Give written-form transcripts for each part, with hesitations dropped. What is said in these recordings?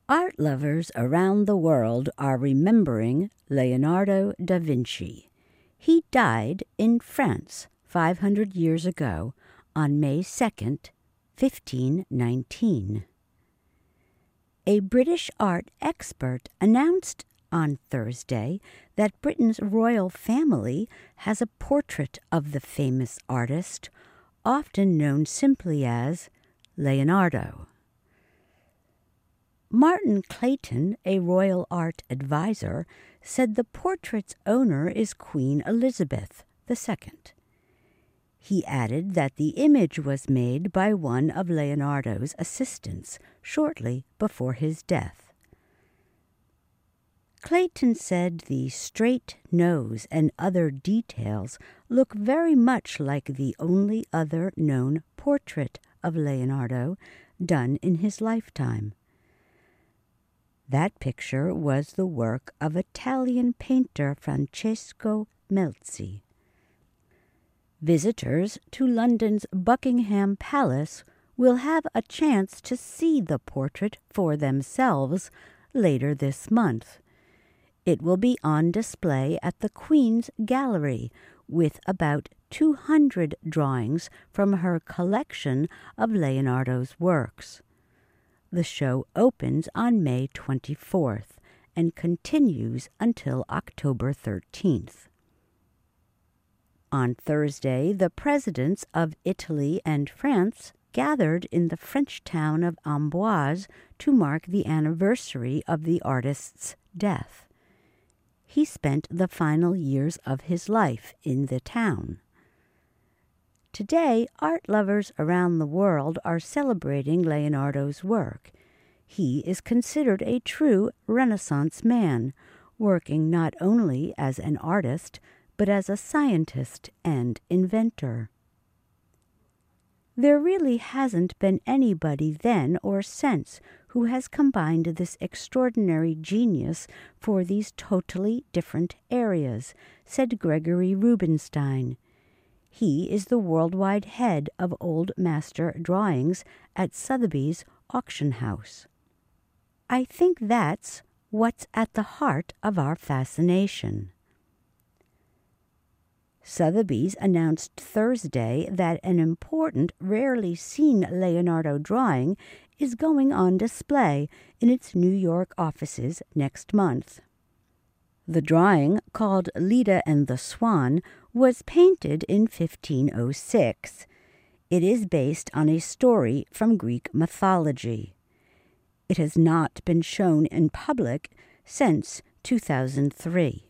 Art lovers around the world are remembering Leonardo da Vinci. He died in France 500 years ago on May 2nd, 1519. A British art expert announced on Thursday that Britain's royal family has a portrait of the famous artist, often known simply as Leonardo. Martin Clayton, a royal art advisor, said the portrait's owner is Queen Elizabeth II. He added that the image was made by one of Leonardo's assistants shortly before his death. Clayton said the straight nose and other details look very much like the only other known portrait of Leonardo done in his lifetime. That picture was the work of Italian painter Francesco Melzi. Visitors to London's Buckingham Palace will have a chance to see the portrait for themselves later this month. It will be on display at the Queen's Gallery with about 200 drawings from her collection of Leonardo's works. The show opens on May 24th and continues until October 13th. On Thursday, the presidents of Italy and France gathered in the French town of Amboise to mark the anniversary of the artist's death. He spent the final years of his life in the town. Today, art lovers around the world are celebrating Leonardo's work. He is considered a true Renaissance man, working not only as an artist, but as a scientist and inventor. There really hasn't been anybody then or since who has combined this extraordinary genius for these totally different areas, said Gregory Rubinstein. He is the worldwide head of Old Master Drawings at Sotheby's auction house. I think that's what's at the heart of our fascination. Sotheby's announced Thursday that an important, rarely seen Leonardo drawing is going on display in its New York offices next month. The drawing, called Leda and the Swan, was painted in 1506. It is based on a story from Greek mythology. It has not been shown in public since 2003.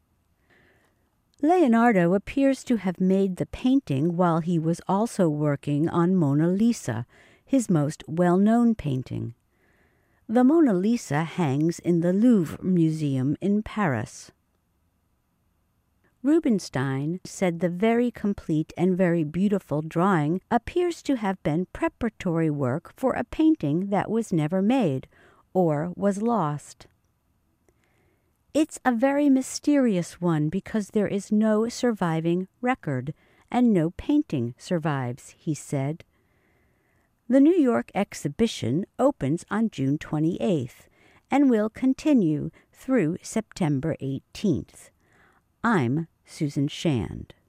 Leonardo appears to have made the painting while he was also working on Mona Lisa, his most well-known painting. The Mona Lisa hangs in the Louvre Museum in Paris. Rubinstein said the very complete and very beautiful drawing appears to have been preparatory work for a painting that was never made or was lost. It's a very mysterious one because there is no surviving record and no painting survives, he said. The New York exhibition opens on June 28th and will continue through September 18th. I'm Susan Shand.